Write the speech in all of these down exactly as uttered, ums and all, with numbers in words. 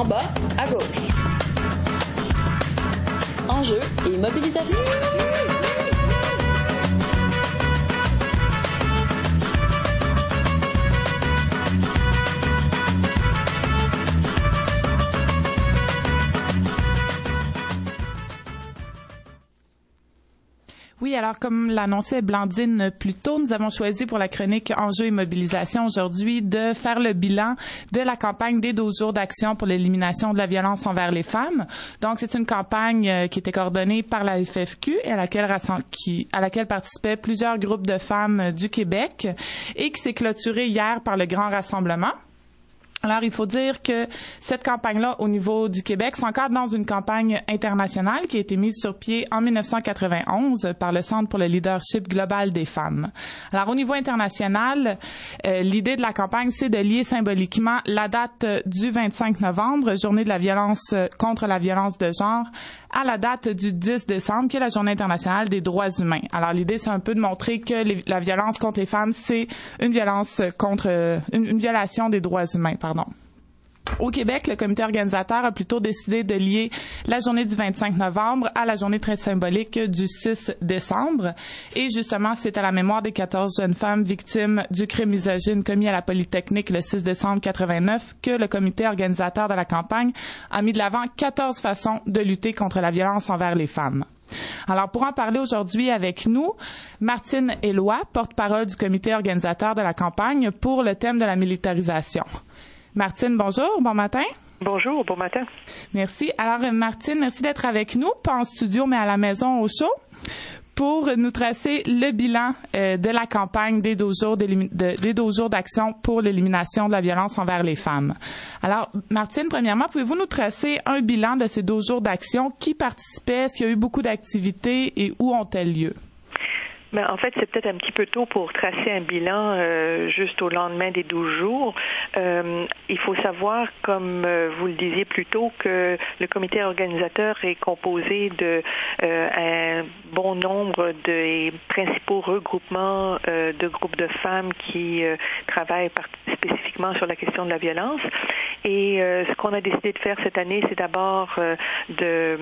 En bas, à gauche. Enjeux et mobilisation. Oui, alors comme l'annonçait Blandine plus tôt, nous avons choisi pour la chronique Enjeux et mobilisation aujourd'hui de faire le bilan de la campagne des douze jours d'action pour l'élimination de la violence envers les femmes. Donc, c'est une campagne qui était coordonnée par la F F Q et à laquelle, qui, à laquelle participaient plusieurs groupes de femmes du Québec et qui s'est clôturée hier par le Grand Rassemblement. Alors, il faut dire que cette campagne-là, au niveau du Québec, s'encadre dans une campagne internationale qui a été mise sur pied en dix-neuf cent quatre-vingt-onze par le Centre pour le leadership global des femmes. Alors, au niveau international, euh, l'idée de la campagne, c'est de lier symboliquement la date du vingt-cinq novembre, journée de la violence contre la violence de genre, à la date du dix décembre, qui est la journée internationale des droits humains. Alors, l'idée, c'est un peu de montrer que les, la violence contre les femmes, c'est une violence contre, une, une violation des droits humains, pardon. Au Québec, le comité organisateur a plutôt décidé de lier la journée du vingt-cinq novembre à la journée très symbolique du six décembre. Et justement, c'est à la mémoire des quatorze jeunes femmes victimes du crime misogyne commis à la Polytechnique le six décembre quatre-vingt-neuf que le comité organisateur de la campagne a mis de l'avant quatorze façons de lutter contre la violence envers les femmes. Alors, pour en parler aujourd'hui avec nous, Martine Éloi, porte-parole du comité organisateur de la campagne pour le thème de la militarisation. Martine, bonjour, bon matin. Bonjour, bon matin. Merci. Alors, Martine, merci d'être avec nous, pas en studio, mais à la maison au show, pour nous tracer le bilan euh, de la campagne des douze jours, de, des douze jours d'action pour l'élimination de la violence envers les femmes. Alors, Martine, premièrement, pouvez-vous nous tracer un bilan de ces douze jours d'action? Qui participait? Est-ce qu'il y a eu beaucoup d'activités et où ont-elles lieu? Ben, en fait, c'est peut-être un petit peu tôt pour tracer un bilan euh, juste au lendemain des douze jours. Euh, il faut savoir, comme euh, vous le disiez plus tôt, que le comité organisateur est composé de euh, un bon nombre des principaux regroupements euh, de groupes de femmes qui euh, travaillent par- spécifiquement sur la question de la violence. Et euh, ce qu'on a décidé de faire cette année, c'est d'abord euh, de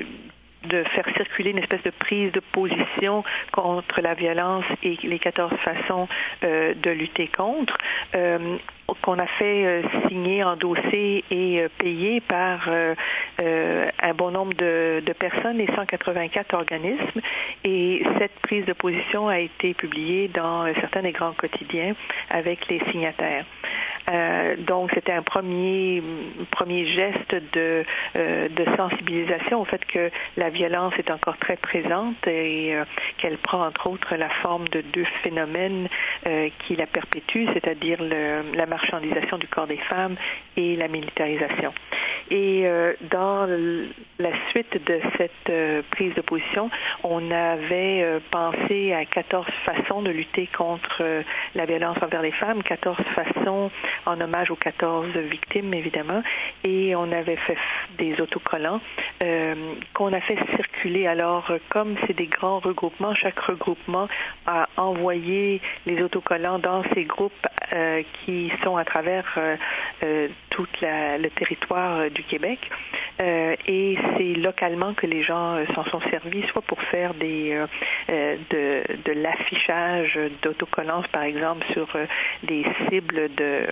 de faire circuler une espèce de prise de position contre la violence et les quatorze façons euh, de lutter contre, euh, qu'on a fait euh, signer, endosser et euh, payer par euh, euh, un bon nombre de, de personnes et cent quatre-vingt-quatre organismes. Et cette prise de position a été publiée dans euh, certains des grands quotidiens avec les signataires. Euh, donc, c'était un premier premier geste de euh, de sensibilisation au fait que la violence est encore très présente et euh, qu'elle prend entre autres la forme de deux phénomènes euh, qui la perpétuent, c'est-à-dire le, la marchandisation du corps des femmes et la militarisation. Et euh, dans la suite de cette euh, prise de position, on avait euh, pensé à quatorze façons de lutter contre euh, la violence envers les femmes, quatorze façons en hommage aux quatorze victimes, évidemment, et on avait fait des autocollants euh, qu'on a fait circuler. Alors, comme c'est des grands regroupements, chaque regroupement a envoyé les autocollants dans ces groupes euh, qui sont à travers euh, euh, tout la, le territoire euh, du Québec. Euh, et c'est localement que les gens euh, s'en sont servis, soit pour faire des euh, euh, de, de l'affichage d'autocollants, par exemple, sur euh, des cibles de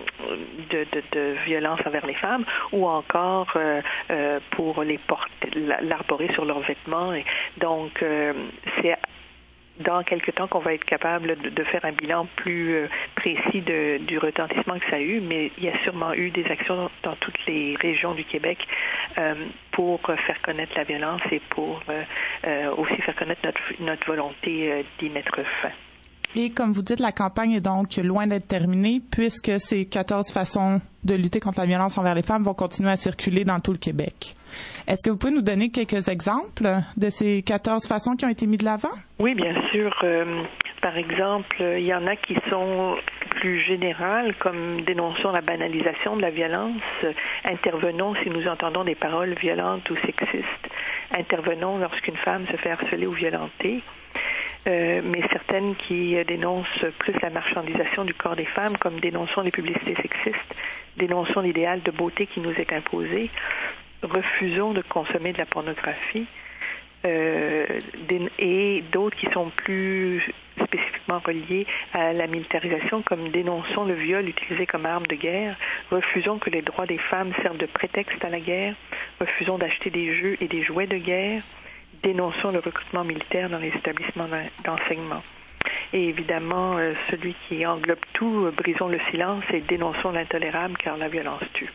De, de, de violence envers les femmes, ou encore euh, euh, pour les porter, l'arborer sur leurs vêtements. Et donc, euh, c'est dans quelque temps qu'on va être capable de, de faire un bilan plus euh, précis de, du retentissement que ça a eu, mais il y a sûrement eu des actions dans toutes les régions du Québec euh, pour faire connaître la violence et pour euh, euh, aussi faire connaître notre, notre volonté euh, d'y mettre fin. Et comme vous dites, la campagne est donc loin d'être terminée puisque ces quatorze façons de lutter contre la violence envers les femmes vont continuer à circuler dans tout le Québec. Est-ce que vous pouvez nous donner quelques exemples de ces quatorze façons qui ont été mises de l'avant? Oui, bien sûr. Euh, par exemple, il y en a qui sont plus générales, comme dénonçons la banalisation de la violence, intervenons si nous entendons des paroles violentes ou sexistes, intervenons lorsqu'une femme se fait harceler ou violenter. euh, mais certaines qui euh, dénoncent plus la marchandisation du corps des femmes, comme dénonçons les publicités sexistes, dénonçons l'idéal de beauté qui nous est imposé, refusons de consommer de la pornographie, euh, et d'autres qui sont plus spécifiquement reliés à la militarisation, comme dénonçons le viol utilisé comme arme de guerre, refusons que les droits des femmes servent de prétexte à la guerre, refusons d'acheter des jeux et des jouets de guerre, dénonçons le recrutement militaire dans les établissements d'enseignement. Et évidemment, euh, celui qui englobe tout, euh, brisons le silence et dénonçons l'intolérable car la violence tue.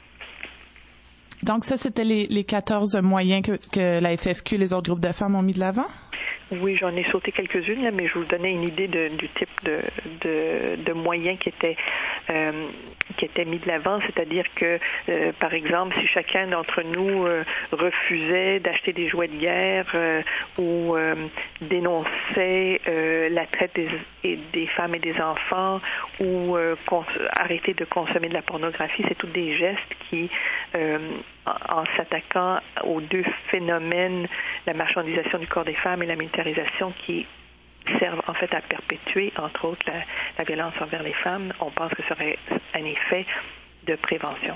Donc ça, c'était les, les quatorze moyens que, que la F F Q et les autres groupes de femmes ont mis de l'avant? Oui, j'en ai sauté quelques-unes, là, mais je vous donnais une idée de, du type de, de, de moyens qui étaient, euh, qui étaient mis de l'avant, c'est-à-dire que, euh, par exemple, si chacun d'entre nous euh, refusait d'acheter des jouets de guerre euh, ou euh, dénonçait euh, la traite des, et des femmes et des enfants ou euh, cons- arrêter de consommer de la pornographie, c'est tous des gestes qui, euh, en, en s'attaquant aux deux phénomènes, la marchandisation du corps des femmes et la militarisation, qui servent en fait à perpétuer, entre autres, la, la violence envers les femmes, on pense que ça aurait un effet de prévention.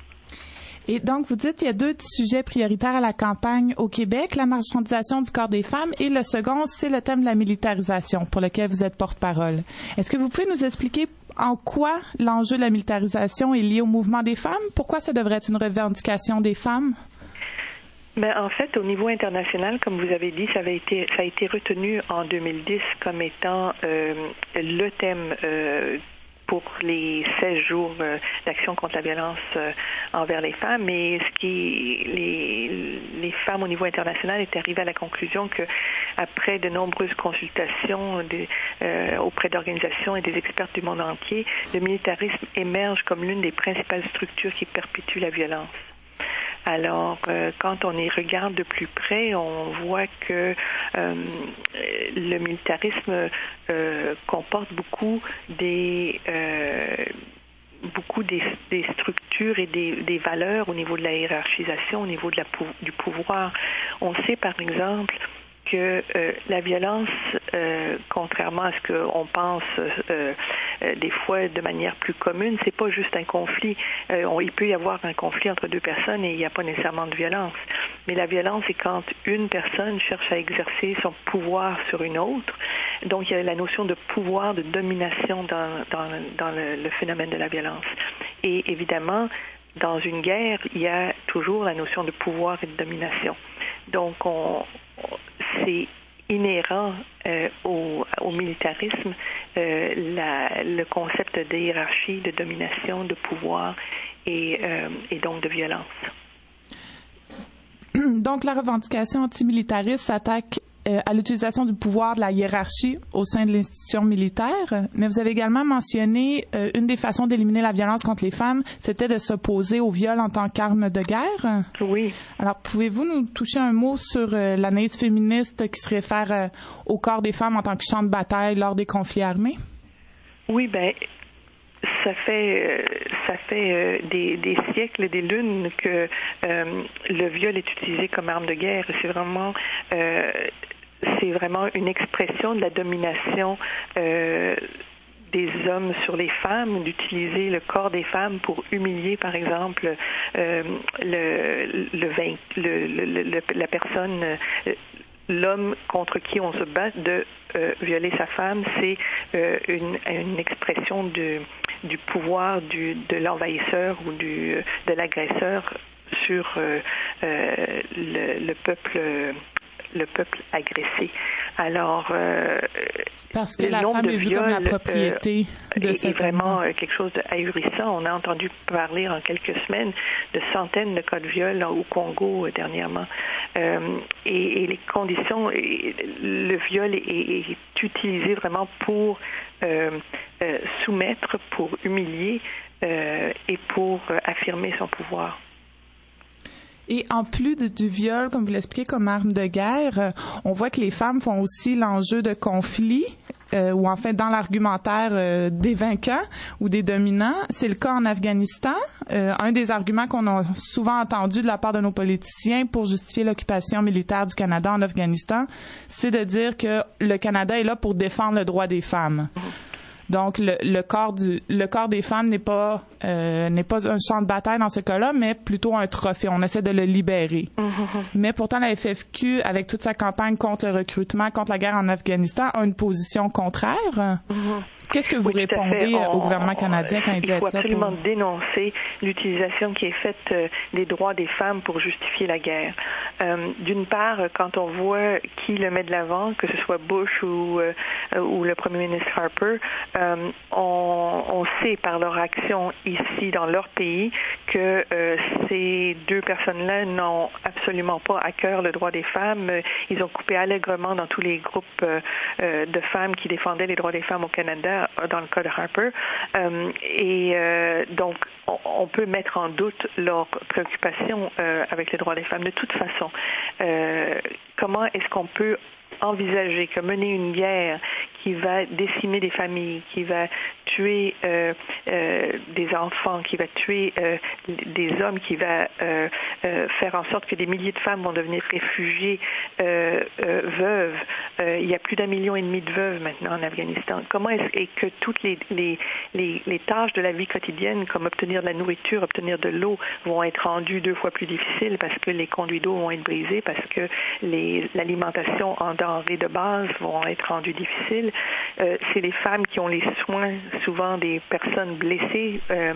Et donc, vous dites qu'il y a deux sujets prioritaires à la campagne au Québec, la marchandisation du corps des femmes, et le second, c'est le thème de la militarisation, pour lequel vous êtes porte-parole. Est-ce que vous pouvez nous expliquer en quoi l'enjeu de la militarisation est lié au mouvement des femmes? Pourquoi ça devrait être une revendication des femmes? Ben, en fait, au niveau international, comme vous avez dit, ça avait été, ça a été retenu en deux mille dix comme étant euh, le thème euh, pour les seize jours euh, d'action contre la violence euh, envers les femmes. Et ce qui, les, les femmes au niveau international étaient arrivées à la conclusion que, après de nombreuses consultations de, euh, auprès d'organisations et des experts du monde entier, le militarisme émerge comme l'une des principales structures qui perpétue la violence. Alors, euh, quand on y regarde de plus près, on voit que euh, le militarisme euh, comporte beaucoup des euh, beaucoup des, des structures et des, des valeurs au niveau de la hiérarchisation, au niveau de la, du pouvoir. On sait, par exemple, que euh, la violence, euh, contrairement à ce qu'on pense euh, euh, des fois de manière plus commune, c'est pas juste un conflit. Euh, on, il peut y avoir un conflit entre deux personnes et il n'y a pas nécessairement de violence. Mais la violence, c'est quand une personne cherche à exercer son pouvoir sur une autre. Donc, il y a la notion de pouvoir, de domination dans, dans, dans le, le phénomène de la violence. Et évidemment, dans une guerre, il y a toujours la notion de pouvoir et de domination. Donc, on, c'est inhérent euh, au, au militarisme, euh, la, le concept de hiérarchie, de domination, de pouvoir et, euh, et donc de violence. Donc, la revendication antimilitariste s'attaque euh, à l'utilisation du pouvoir de la hiérarchie au sein de l'institution militaire, mais vous avez également mentionné euh, une des façons d'éliminer la violence contre les femmes, c'était de s'opposer au viol en tant qu'arme de guerre. Oui. Alors, pouvez-vous nous toucher un mot sur euh, l'analyse féministe qui se réfère euh, au corps des femmes en tant que champ de bataille lors des conflits armés? Oui, ben ça fait ça fait euh, des, des siècles et des lunes que euh, le viol est utilisé comme arme de guerre. C'est vraiment euh, c'est vraiment une expression de la domination euh, des hommes sur les femmes, d'utiliser le corps des femmes pour humilier, par exemple, euh, le, le, vain, le, le, le la personne. Euh, l'homme contre qui on se bat, de euh, violer sa femme, c'est euh, une, une expression de, du pouvoir du, de l'envahisseur ou du, de l'agresseur sur euh, euh, le, le peuple le peuple agressé. Alors, euh, parce que la femme est vue comme la propriété euh, de est, cette est vraiment euh, quelque chose d'ahurissant. On a entendu parler en quelques semaines de centaines de cas de viol au Congo euh, dernièrement. Euh, et, et les conditions, et le viol est, est, est utilisé vraiment pour euh, euh, soumettre, pour humilier euh, et pour euh, affirmer son pouvoir. Et en plus de, du viol, comme vous l'expliquez, comme arme de guerre, euh, on voit que les femmes font aussi l'enjeu de conflits, euh, ou en fait dans l'argumentaire euh, des vainquants ou des dominants. C'est le cas en Afghanistan. euh, un des arguments qu'on a souvent entendu de la part de nos politiciens pour justifier l'occupation militaire du Canada en Afghanistan, c'est de dire que le Canada est là pour défendre le droit des femmes. Donc, le, le corps du, le corps des femmes n'est pas euh, n'est pas un champ de bataille dans ce cas-là, mais plutôt un trophée. On essaie de le libérer. Mm-hmm. Mais pourtant, la F F Q, avec toute sa campagne contre le recrutement, contre la guerre en Afghanistan, a une position contraire. Mm-hmm. Qu'est-ce que vous oui, répondez on, au gouvernement canadien quand il dit ça? Il faut absolument pour... dénoncer l'utilisation qui est faite euh, des droits des femmes pour justifier la guerre. Euh, d'une part, quand on voit qui le met de l'avant, que ce soit Bush ou, euh, ou le premier ministre Harper, euh, on, on sait par leur action ici dans leur pays que euh, ces deux personnes-là n'ont absolument pas à cœur le droit des femmes. Ils ont coupé allègrement dans tous les groupes euh, de femmes qui défendaient les droits des femmes au Canada, dans le cas de Harper. Euh, et euh, donc, on, on peut mettre en doute leur préoccupation euh, avec les droits des femmes. De toute façon, euh, comment est-ce qu'on peut envisager que mener une guerre qui va décimer des familles, qui va tuer euh, euh, des enfants, qui va tuer euh, des hommes, qui va euh, euh, faire en sorte que des milliers de femmes vont devenir réfugiées euh, euh, veuves. Euh, il y a plus d'un million et demi de veuves maintenant en Afghanistan. Comment est-ce et que toutes les, les, les, les tâches de la vie quotidienne, comme obtenir de la nourriture, obtenir de l'eau, vont être rendues deux fois plus difficiles parce que les conduits d'eau vont être brisés, parce que les, l'alimentation en denrées de base vont être rendues difficiles. Euh, c'est les femmes qui ont les soins souvent des personnes blessées euh,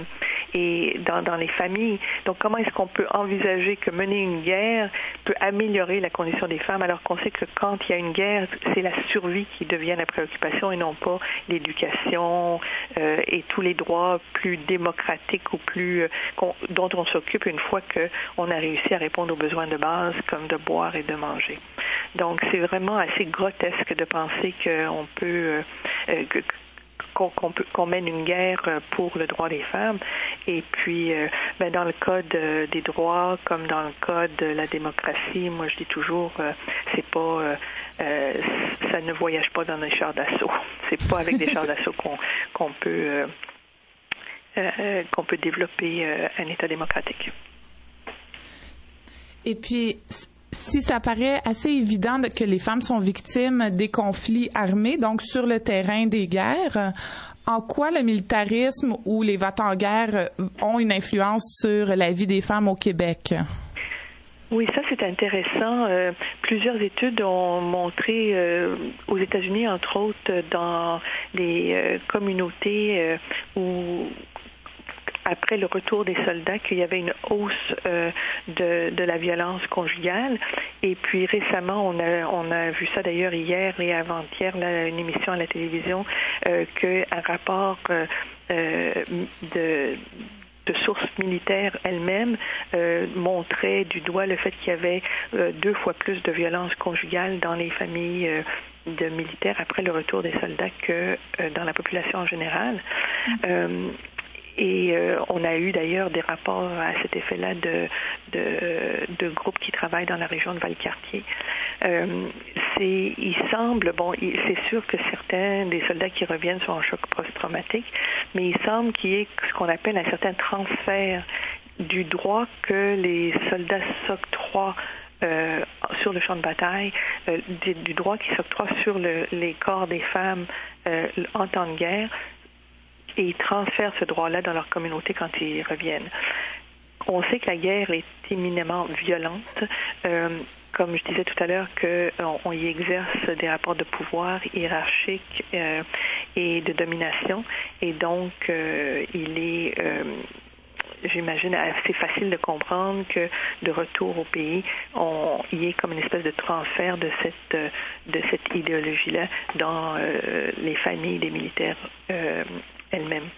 et dans, dans les familles. Donc, comment est-ce qu'on peut envisager que mener une guerre peut améliorer la condition des femmes alors qu'on sait que quand il y a une guerre, c'est la survie qui devient la préoccupation et non pas l'éducation euh, et tous les droits plus démocratiques ou plus euh, dont on s'occupe une fois qu'on a réussi à répondre aux besoins de base comme de boire et de manger. Donc, c'est vraiment assez grotesque de penser qu'on peut euh, euh, que, Qu'on, qu'on, peut, qu'on mène une guerre pour le droit des femmes. Et puis, euh, ben, dans le code euh, des droits, comme dans le code de la démocratie, moi je dis toujours, euh, c'est pas, euh, euh, ça ne voyage pas dans des chars d'assaut. C'est pas avec des chars d'assaut qu'on, qu'on peut, euh, euh, qu'on peut développer euh, un État démocratique. Et puis, si ça paraît assez évident que les femmes sont victimes des conflits armés, donc sur le terrain des guerres, en quoi le militarisme ou les va-t-en-guerre ont une influence sur la vie des femmes au Québec? Oui, ça c'est intéressant. Euh, plusieurs études ont montré euh, aux États-Unis, entre autres, dans les euh, communautés euh, où après le retour des soldats, qu'il y avait une hausse euh, de, de la violence conjugale. Et puis récemment, on a, on a vu ça d'ailleurs hier et avant-hier, là, une émission à la télévision, euh, qu'un rapport euh, euh, de... de sources militaires elles-mêmes euh, montraient du doigt le fait qu'il y avait euh, deux fois plus de violence conjugale dans les familles euh, de militaires après le retour des soldats que euh, dans la population en général. Euh, Et euh, on a eu d'ailleurs des rapports à cet effet-là de, de, de groupes qui travaillent dans la région de Valcartier. Euh, c'est, il semble, bon, il, c'est sûr que certains des soldats qui reviennent sont en choc post-traumatique, mais il semble qu'il y ait ce qu'on appelle un certain transfert du droit que les soldats s'octroient Euh, sur le champ de bataille, euh, du, du droit qui s'octroie sur le, les corps des femmes euh, en temps de guerre, et ils transfèrent ce droit-là dans leur communauté quand ils reviennent. On sait que la guerre est éminemment violente. Euh, comme je disais tout à l'heure, qu'on on y exerce des rapports de pouvoir hiérarchiques euh, et de domination. Et donc, euh, il est... Euh, j'imagine assez facile de comprendre que de retour au pays, on il y ait comme une espèce de transfert de cette de cette idéologie-là dans euh, les familles des militaires euh, elles-mêmes.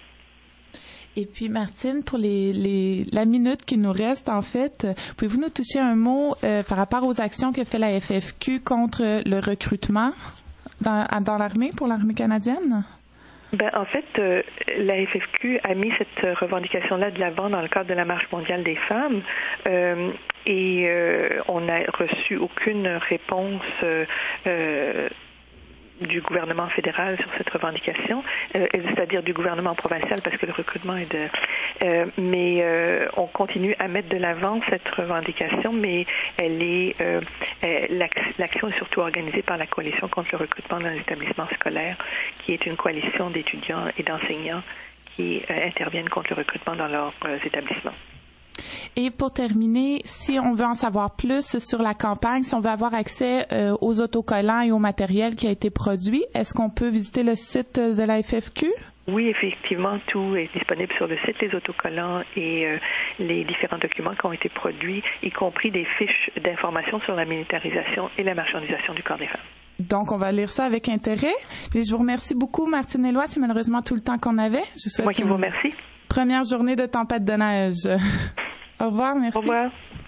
Et puis Martine, pour les, les la minute qui nous reste, en fait, pouvez-vous nous toucher un mot euh, par rapport aux actions que fait la F F Q contre le recrutement dans, dans l'armée, pour l'armée canadienne? Ben, en fait, euh, la F F Q a mis cette revendication-là de l'avant dans le cadre de la Marche mondiale des femmes euh, et euh, on n'a reçu aucune réponse euh, euh, du gouvernement fédéral sur cette revendication, euh, c'est-à-dire du gouvernement provincial parce que le recrutement est de... Euh, mais euh, on continue à mettre de l'avant cette revendication, mais elle est euh, l'action est surtout organisée par la Coalition contre le recrutement dans les établissements scolaires, qui est une coalition d'étudiants et d'enseignants qui euh, interviennent contre le recrutement dans leurs euh, établissements. Et pour terminer, si on veut en savoir plus sur la campagne, si on veut avoir accès euh, aux autocollants et au matériel qui a été produit, est-ce qu'on peut visiter le site de la F F Q? Oui, effectivement, tout est disponible sur le site, les autocollants et euh, les différents documents qui ont été produits, y compris des fiches d'information sur la militarisation et la marchandisation du corps des femmes. Donc, on va lire ça avec intérêt. Et je vous remercie beaucoup, Martine Éloi. C'est malheureusement tout le temps qu'on avait. Je souhaite Moi qui vous remercie. Première journée de tempête de neige. Au revoir, merci. Au revoir.